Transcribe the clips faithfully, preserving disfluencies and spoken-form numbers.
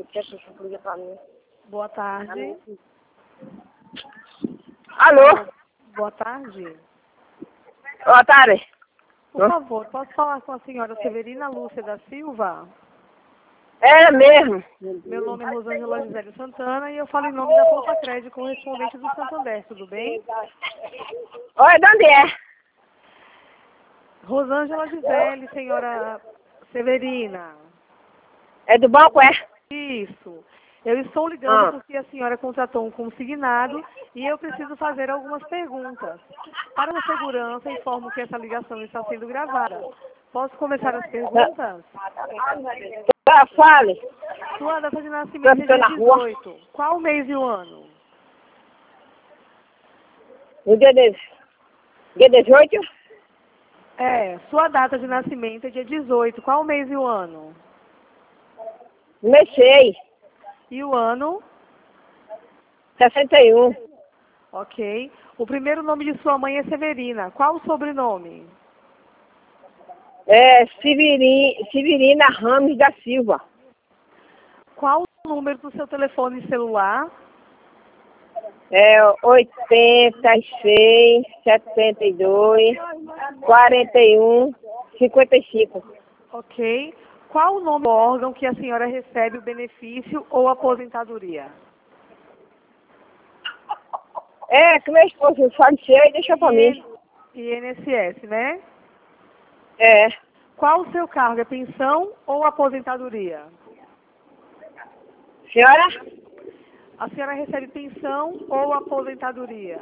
Quer que você liga pra mim? Boa tarde. Alô? Boa tarde. Boa tarde. Por favor, posso falar com a senhora Severina Lúcia da Silva? É mesmo. Meu nome é Rosângela Gisele Santana e eu falo em nome da Poupa Crédito, correspondente do Santander, tudo bem? Oi, de onde é? Rosângela Gisele, senhora Severina. É do banco, é? Isso. Eu estou ligando Ah. porque a senhora contratou um consignado e eu preciso fazer algumas perguntas. Para a segurança, informo que essa ligação está sendo gravada. Posso começar as perguntas? Ah, fale. Sua data de nascimento é Estou na dia rua. dezoito. Qual o mês e o ano? No dia, de... dia dezoito? É, sua data de nascimento é dia dezoito. Qual o mês e o ano? Mês seis. E o ano? sessenta e um. Ok. O primeiro nome de sua mãe é Severina. Qual o sobrenome? É Severina, Severina Ramos da Silva. Qual o número do seu telefone celular? É oitenta e seis, setenta e dois, quarenta e um, cinquenta e cinco. Ok. Qual o nome do órgão que a senhora recebe o benefício ou aposentadoria? É, que meu esposo faleceu e deixou pra mim. I N S S, né? É. Qual o seu cargo? É pensão ou aposentadoria? Senhora? A senhora recebe pensão ou aposentadoria?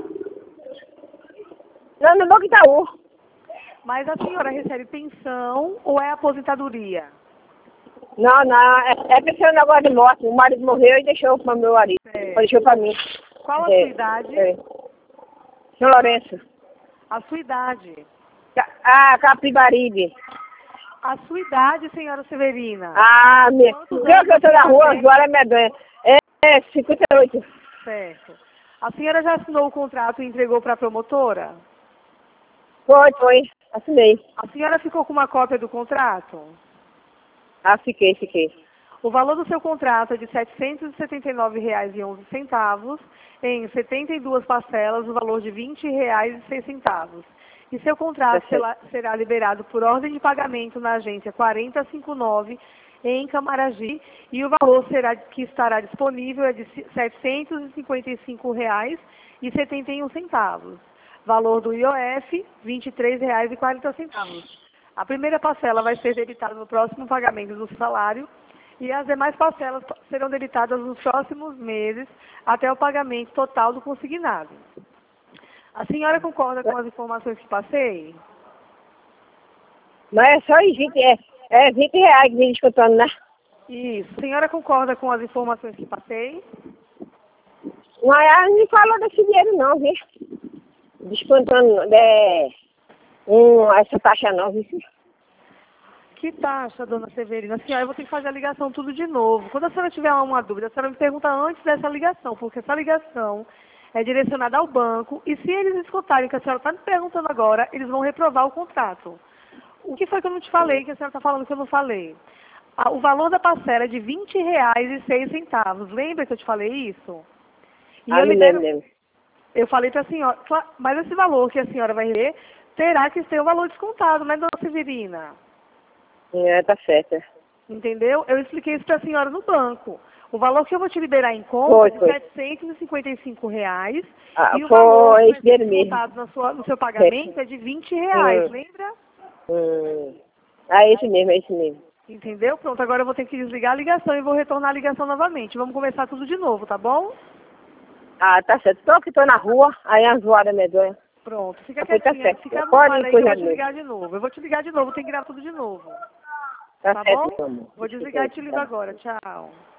Não, no Banco Itaú. Mas a senhora recebe pensão ou é aposentadoria? Não, não, é, é pensando agora de morte. O marido morreu e deixou para meu marido. É. Deixou para mim. Qual a É, sua idade? é. São Lourenço. A sua idade. Ca- Ah, Capibaribe. A sua idade, senhora Severina. Ah, minha. Quantos Eu anos que eu a tô na senhora rua, tem? agora é medonha. É, é cinquenta e oito. Certo. A senhora já assinou o contrato e entregou para a promotora? Foi, foi. Assinei. A senhora ficou com uma cópia do contrato? Ah, fiquei, fiquei. O valor do seu contrato é de setecentos e setenta e nove reais e onze centavos, em setenta e duas parcelas, o valor de vinte reais e seis centavos. E seu contrato Tá certo. será, será liberado por ordem de pagamento na agência quatro cinco nove, em Camaragibe, e o valor será, que estará disponível é de setecentos e cinquenta e cinco reais e setenta e um centavos. Valor do I O F, vinte e três reais e quarenta centavos. A primeira parcela vai ser debitada no próximo pagamento do salário e as demais parcelas serão debitadas nos próximos meses até o pagamento total do consignado. A senhora concorda com as informações que passei? Mas é só vinte, é, é vinte reais que me descontando, né? Isso. A senhora concorda com as informações que passei? Mas ela não me falou desse dinheiro não, viu? Descontando é, um, essa taxa não, viu? Que taxa, dona Severina? A senhora, eu vou ter que fazer a ligação tudo de novo. Quando a senhora tiver uma dúvida, a senhora me pergunta antes dessa ligação, porque essa ligação é direcionada ao banco e se eles escutarem que a senhora está me perguntando agora, eles vão reprovar o contrato. O que foi que eu não te falei, que a senhora está falando que eu não falei? Ah, o valor da parcela é de vinte reais e seis centavos. Lembra que eu te falei isso? E Ah, eu não libero... lembro, lembro. Eu falei para a senhora, cla- mas esse valor que a senhora vai ver terá que ser o valor descontado, né, dona Severina? É, tá certo. Entendeu? Eu expliquei isso para a senhora no banco. O valor que eu vou te liberar em conta Foi, é de foi. setecentos e cinquenta e cinco reais Ah, e o valor foi que esse vai ser dinheiro mesmo. descontado na sua, no seu Certo. pagamento é de vinte reais, Hum, lembra? hum. Ah, é esse mesmo, é esse mesmo. Entendeu? Pronto, agora eu vou ter que desligar a ligação e vou retornar a ligação novamente. Vamos começar tudo de novo, tá bom? Ah, tá certo. Tô que tô na rua, aí a zoada medonha. Pronto, fica Ah, foi, tá quietinha, certo. fica no Pode par ir aí que eu coisa vou de te novo. ligar de novo. Eu vou te ligar de novo, tem que gravar tudo de novo. Tá Tá certo, bom? meu amor. Vou desligar e te ligo agora. Tchau.